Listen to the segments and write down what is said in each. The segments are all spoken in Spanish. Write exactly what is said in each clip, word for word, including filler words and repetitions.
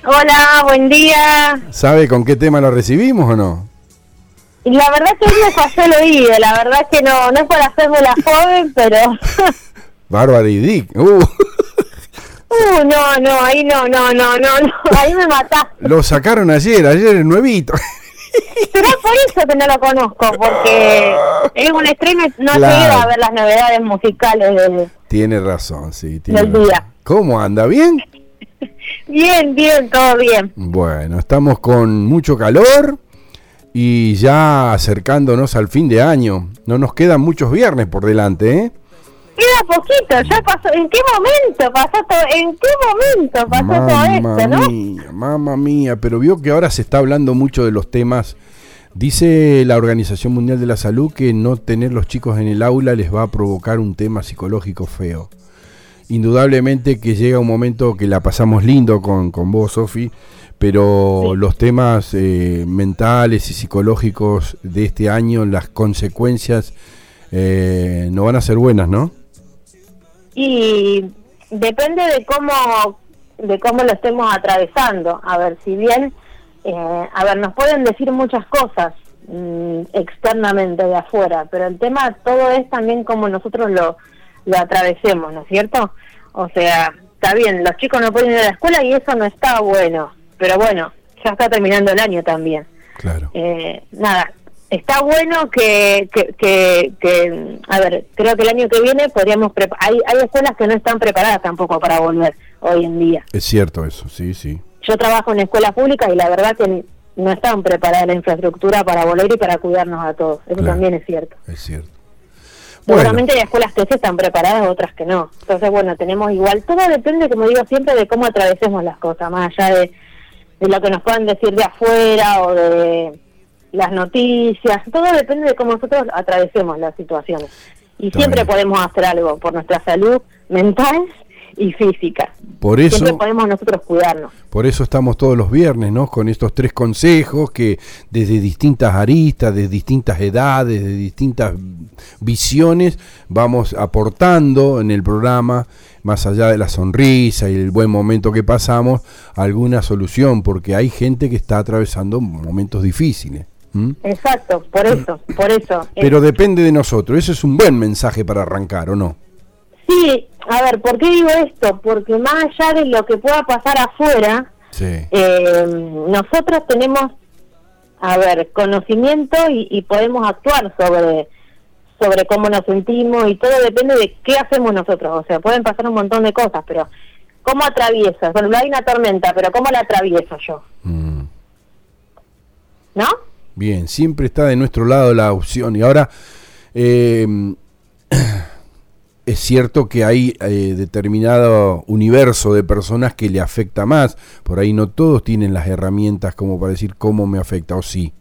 Hola, buen día. ¿Sabe con qué tema lo recibimos o no? Y la verdad que hoy me pasó el oído, la verdad que no, no es por hacerme la joven, pero... Bárbara y Dick. Uh. Uh, no, no, ahí no, no, no, no, no, ahí me mataste. Lo sacaron ayer, ayer es nuevito. Pero es por eso que no lo conozco, porque es un estreno, no Claro. he seguido a ver las novedades musicales del, Tiene razón, sí. Tiene del razón. día. ¿Cómo anda? ¿Bien? Bien, bien, todo bien. Bueno, estamos con mucho calor y ya acercándonos al fin de año. No nos quedan muchos viernes por delante, ¿eh? Queda poquito, ya pasó. ¿En qué momento pasó todo? ¿En qué momento pasó todo Mamma esto, no? mía, mamma mía, pero vio que ahora se está hablando mucho de los temas. Dice la Organización Mundial de la Salud que no tener los chicos en el aula les va a provocar un tema psicológico feo. Indudablemente que llega un momento que la pasamos lindo con, con vos, Sofi, pero Sí. los temas eh, mentales y psicológicos de este año, las consecuencias eh, no van a ser buenas, ¿no? Y depende de cómo de cómo lo estemos atravesando. A ver, si bien, eh, a ver, nos pueden decir muchas cosas mmm, externamente de afuera, pero el tema todo es también cómo nosotros lo, lo atravesemos, ¿no es cierto? O sea, está bien, los chicos no pueden ir a la escuela y eso no está bueno, pero bueno, ya está terminando el año también. Claro. Eh, nada, está bueno que, que, que, que, a ver, creo que el año que viene podríamos, prepa- hay, hay escuelas que no están preparadas tampoco para volver hoy en día. Es cierto eso, sí, sí. Yo trabajo en escuelas públicas y la verdad que no están preparadas la infraestructura para volver y para cuidarnos a todos, eso Claro. también es cierto. Es cierto. Bueno, Seguramente hay escuelas que sí están preparadas, otras que no. Entonces, bueno, tenemos igual, todo depende, como digo siempre, de cómo atravesemos las cosas, más allá de, de lo que nos puedan decir de afuera o de las noticias, todo depende de cómo nosotros atravesemos las situaciones. Y Está siempre bien. podemos hacer algo por nuestra salud mental y física. por eso... Siempre podemos nosotros cuidarnos. Por eso estamos todos los viernes, ¿no? Con estos tres consejos que desde distintas aristas, de distintas edades, de distintas visiones, vamos aportando en el programa, más allá de la sonrisa y el buen momento que pasamos, alguna solución, porque hay gente que está atravesando momentos difíciles. ¿Mm? Exacto, por eso, por eso. Pero depende de nosotros, eso es un buen mensaje para arrancar, ¿o no? Sí, a ver, ¿por qué digo esto? Porque más allá de lo que pueda pasar afuera, Sí. eh, nosotros tenemos, a ver, conocimiento y, y podemos actuar sobre sobre cómo nos sentimos y todo depende de qué hacemos nosotros. O sea, pueden pasar un montón de cosas, pero ¿cómo atraviesas? Bueno, hay una tormenta, pero ¿cómo la atravieso yo? Mm. ¿No? Bien, siempre está de nuestro lado la opción. Y ahora, eh, es cierto que hay eh, determinado universo de personas que le afecta más. Por ahí no todos tienen las herramientas como para decir cómo me afecta, o sí.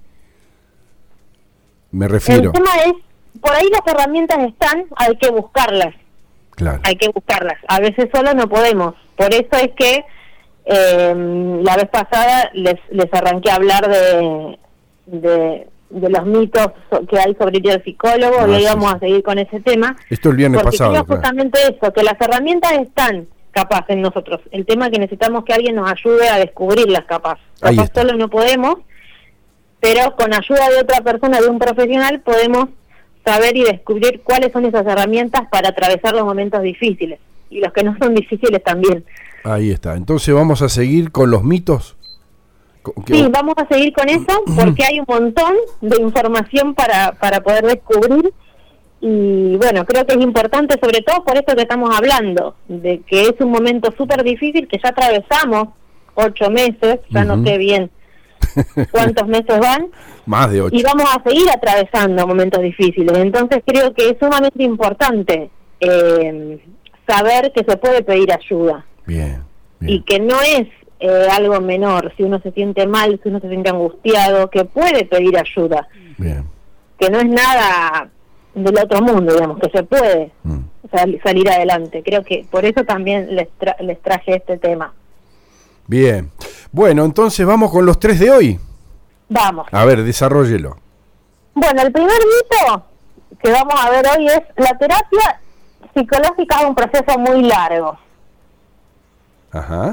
Me refiero. El tema es, por ahí las herramientas están, hay que buscarlas. Claro. Hay que buscarlas. A veces solo no podemos. Por eso es que eh, la vez pasada les, les arranqué a hablar de, de, de los mitos que hay sobre ir al psicólogo, Ah, y hoy sí, vamos sí. a seguir con ese tema. Esto el viernes Porque pasado. creo Claro. justamente eso, que las herramientas están capaz en nosotros. El tema es que necesitamos que alguien nos ayude a descubrirlas capaz. Ahí Capaz está. solo no podemos, pero con ayuda de otra persona, de un profesional, podemos saber y descubrir cuáles son esas herramientas para atravesar los momentos difíciles y los que no son difíciles también. Ahí está. Entonces vamos a seguir con los mitos. Co- que- Sí, vamos a seguir con eso porque hay un montón de información para, para poder descubrir y bueno, creo que es importante sobre todo por esto que estamos hablando, de que es un momento súper difícil que ya atravesamos ocho meses, ya Ujú. no sé bien cuántos meses van, Más de ocho. y vamos a seguir atravesando momentos difíciles. Entonces creo que es sumamente importante eh, saber que se puede pedir ayuda Bien, bien. y que no es eh, algo menor, si uno se siente mal, si uno se siente angustiado, que puede pedir ayuda, Bien. que no es nada del otro mundo, digamos, que se puede Mm. sal- salir adelante. Creo que por eso también les, tra- les traje este tema. Bien. Bueno, entonces vamos con los tres de hoy. Vamos. A ver, desarróllelo. Bueno, el primer mito que vamos a ver hoy es: la terapia psicológica es un proceso muy largo. Ajá.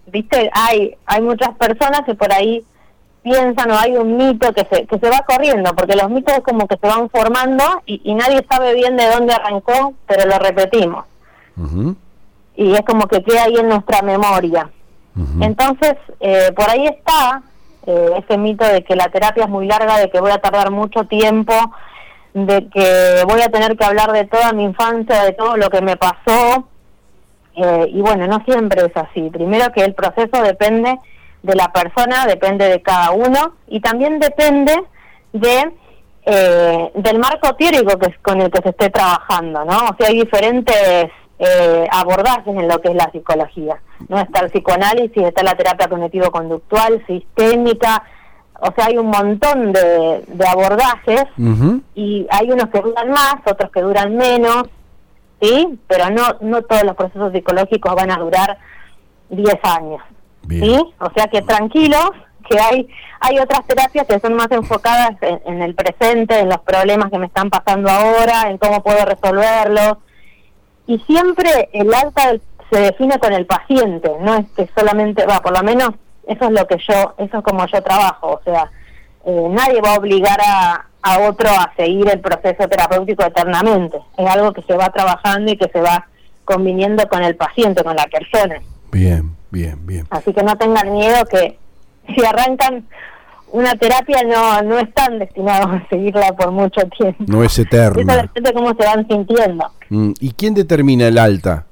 viste, hay hay muchas personas que por ahí piensan o hay un mito que se que se va corriendo, porque los mitos como que se van formando y, y nadie sabe bien de dónde arrancó, pero lo repetimos. Uh-huh. Y es como que queda ahí en nuestra memoria. Uh-huh. Entonces, eh, por ahí está eh, ese mito de que la terapia es muy larga, de que voy a tardar mucho tiempo, de que voy a tener que hablar de toda mi infancia, de todo lo que me pasó, eh, y bueno, no siempre es así. Primero que el proceso depende de la persona, depende de cada uno, y también depende de eh, del marco teórico que es con el que se esté trabajando, ¿no? O sea, hay diferentes eh, abordajes en lo que es la psicología, ¿no? Está el psicoanálisis, está la terapia cognitivo-conductual, sistémica, o sea, hay un montón de, de abordajes, uh-huh. y hay unos que duran más, otros que duran menos, ¿sí? Pero no no todos los procesos psicológicos van a durar diez años. Bien. ¿Sí? O sea que tranquilos, que hay hay otras terapias que son más enfocadas en, en el presente, en los problemas que me están pasando ahora, en cómo puedo resolverlos. Y siempre el alta se define con el paciente, no es que solamente, va, por lo menos eso es lo que yo, eso es como yo trabajo, o sea, eh, nadie va a obligar a, a otro a seguir el proceso terapéutico eternamente, es algo que se va trabajando y que se va conviniendo con el paciente, con la persona. Bien, bien, bien. Así que no tengan miedo que si arrancan una terapia no no están destinados a seguirla por mucho tiempo. No es eterna. Eso depende de cómo se van sintiendo. Mm, ¿y quién determina el alta?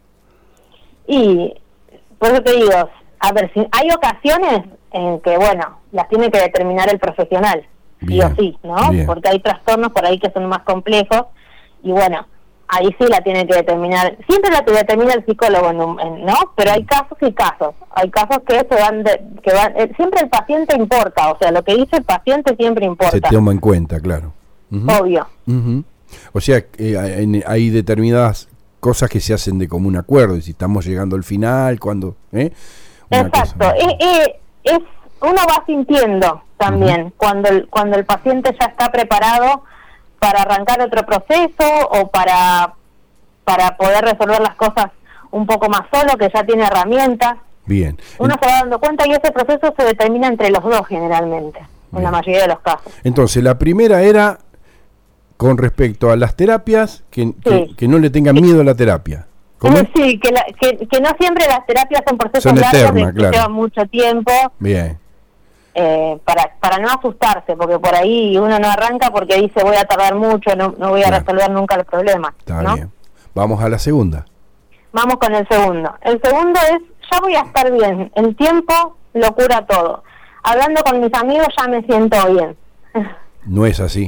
Y por eso te digo, a ver, si hay ocasiones en que, bueno, las tiene que determinar el profesional, bien, sí o sí, ¿no? Bien. Porque hay trastornos por ahí que son más complejos y bueno, ahí sí la tiene que determinar, siempre la determina el psicólogo, ¿no? Pero hay casos y casos, hay casos que se van, de, que van eh, siempre el paciente importa, o sea, lo que dice el paciente siempre importa. Se toma en cuenta, claro. Uh-huh. Obvio. Uh-huh. O sea, eh, hay determinadas cosas que se hacen de común acuerdo, y si estamos llegando al final, cuando... ¿eh? Exacto, es, es, es, uno va sintiendo también, uh-huh. cuando el, cuando el paciente ya está preparado para arrancar otro proceso o para para poder resolver las cosas un poco más solo, que ya tiene herramientas. Bien. Uno se va dando cuenta y ese proceso se determina entre los dos generalmente, bien, en la mayoría de los casos. Entonces, la primera era con respecto a las terapias, que, sí. que, que no le tengan miedo a la terapia. ¿Cómo? Sí, que, la, que, que no siempre las terapias son procesos son largos, eternas, que claro. llevan mucho tiempo. Bien. Eh, para para no asustarse, porque por ahí uno no arranca porque dice voy a tardar mucho, no, no voy a claro. resolver nunca el problema. Está ¿no? bien. Vamos a la segunda. Vamos con el segundo. El segundo es, ya voy a estar bien, el tiempo lo cura todo. Hablando con mis amigos ya me siento bien. No es así.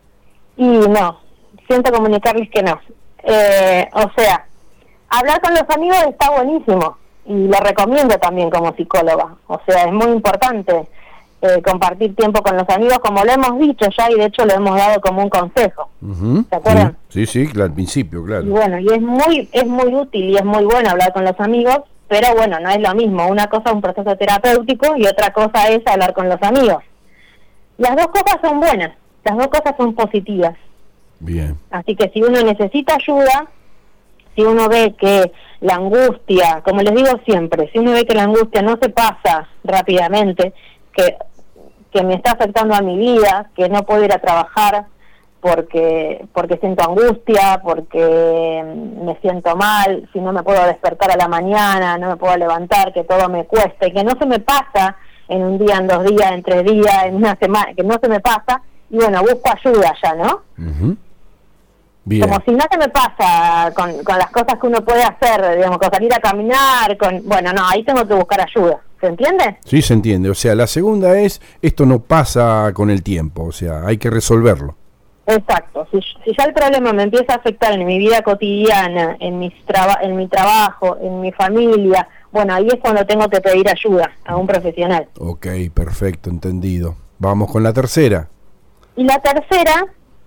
Y no, siento comunicarles que no. Eh, o sea, hablar con los amigos está buenísimo y lo recomiendo también como psicóloga. O sea, es muy importante eh, compartir tiempo con los amigos, como lo hemos dicho ya y de hecho lo hemos dado como un consejo. Uh-huh. ¿Se acuerdan? Sí, sí, sí, claro, al principio, claro. Y bueno, y es muy es muy útil y es muy bueno hablar con los amigos, pero bueno, no es lo mismo. Una cosa es un proceso terapéutico y otra cosa es hablar con los amigos. Las dos cosas son buenas, las dos cosas son positivas. Bien. Así que si uno necesita ayuda, si uno ve que la angustia, como les digo siempre, si uno ve que la angustia no se pasa rápidamente, que, que me está afectando a mi vida, que no puedo ir a trabajar porque porque siento angustia, porque me siento mal, si no me puedo despertar a la mañana, no me puedo levantar, que todo me cuesta, y que no se me pasa en un día, en dos días, en tres días, en una semana, que no se me pasa, y bueno, busco ayuda ya, ¿no? Uh-huh. Bien. Como si no se me pasa con, con las cosas que uno puede hacer, digamos, con salir a caminar, con bueno, no, ahí tengo que buscar ayuda. ¿Se entiende? Sí, se entiende. O sea, la segunda es, esto no pasa con el tiempo, o sea, hay que resolverlo. Exacto. Si, si ya el problema me empieza a afectar en mi vida cotidiana, en, mis traba, en mi trabajo, en mi familia, bueno, ahí es cuando tengo que pedir ayuda a un profesional. Ok, perfecto, entendido. Vamos con la tercera. Y la tercera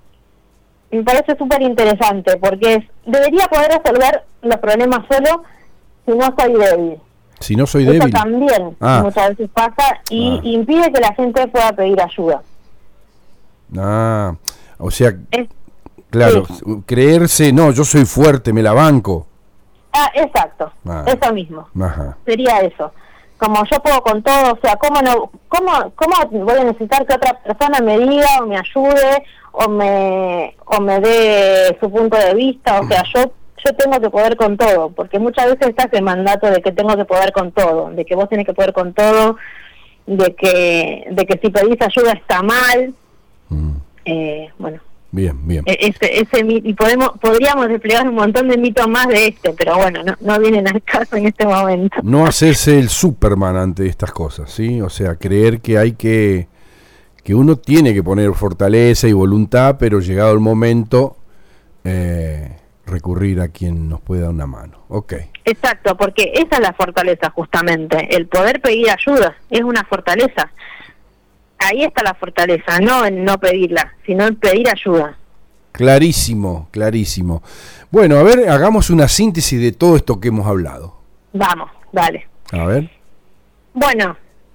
me parece súper interesante porque es, debería poder resolver los problemas solo si no soy débil. Si no soy Eso débil. también ah. muchas veces pasa y ah. impide que la gente pueda pedir ayuda. Ah, o sea, es, claro, sí. creerse, no, yo soy fuerte, me la banco. Ah, exacto, ah. eso mismo. Ajá. Sería eso. como yo puedo con todo, o sea, ¿cómo no, cómo, cómo voy a necesitar que otra persona me diga o me ayude o me, o me dé su punto de vista? O sea, yo, yo tengo que poder con todo, porque muchas veces está ese mandato de que tengo que poder con todo, de que vos tenés que poder con todo, de que, de que si pedís ayuda está mal, mm. eh, bueno. Bien, bien. Ese, ese, y podemos, podríamos desplegar un montón de mitos más de este, pero bueno, no, no vienen al caso en este momento. No hacerse el Superman ante estas cosas, ¿sí? O sea, creer que hay que, que uno tiene que poner fortaleza y voluntad, pero llegado el momento, eh, recurrir a quien nos pueda dar una mano. Ok. Exacto, porque esa es la fortaleza justamente, el poder pedir ayuda, es una fortaleza. Ahí está la fortaleza, no en no pedirla, sino en pedir ayuda. Clarísimo, clarísimo. Bueno, a ver, hagamos una síntesis de todo esto que hemos hablado. Vamos, dale. A ver. Bueno,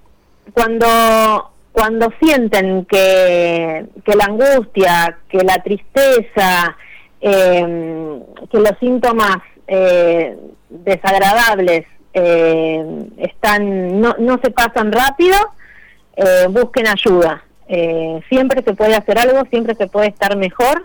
cuando cuando sienten que, que la angustia, que la tristeza, eh, que los síntomas eh, desagradables eh, están no, no se pasan rápido, Eh, busquen ayuda, eh, siempre se puede hacer algo, siempre se puede estar mejor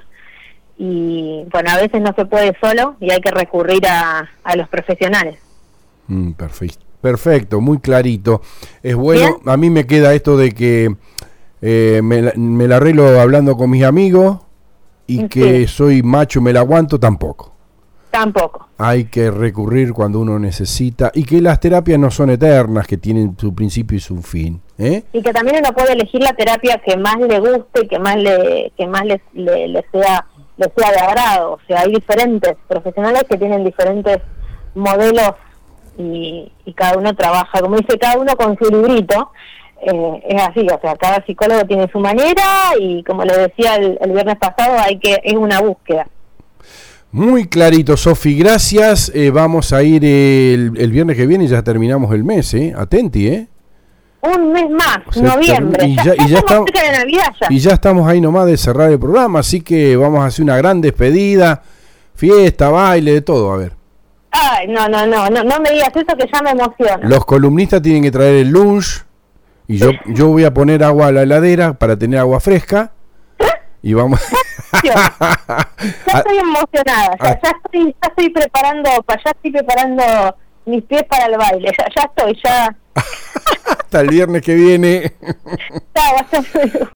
y bueno, a veces no se puede solo y hay que recurrir a, a los profesionales. Mm, perfecto, perfecto, muy clarito. Es bueno, ¿Bien? A mí me queda esto de que eh, me, la, me la arreglo hablando con mis amigos y sí. Que soy macho y me la aguanto tampoco. Tampoco. Hay que recurrir cuando uno necesita y que las terapias no son eternas, que tienen su principio y su fin. ¿eh? Y que también uno puede elegir la terapia que más le guste, que más le que más le, le, le sea le sea de agrado. O sea, hay diferentes profesionales que tienen diferentes modelos y, y cada uno trabaja, como dice, cada uno con su librito. Eh, es así, o sea, cada psicólogo tiene su manera y como les decía el, el viernes pasado, hay que es una búsqueda. Muy clarito, Sofi, gracias. Eh, vamos a ir el, el viernes que viene, ya terminamos el mes, ¿eh? Atenti, ¿eh? Un mes más, o sea, noviembre. Y ya, ya, ya, y ya estamos estamos, cerca de Navidad ya. Y ya estamos ahí nomás de cerrar el programa, así que vamos a hacer una gran despedida, fiesta, baile, de todo, a ver. Ay, no, no, no, no, no me digas eso que ya me emociona. Los columnistas tienen que traer el lunch y yo, yo voy a poner agua a la heladera para tener agua fresca. Y vamos. Ya estoy emocionada, ya, ya estoy, ya estoy preparando, ya estoy preparando mis pies para el baile, ya, ya estoy, ya. Hasta el viernes que viene. Chao, hasta luego.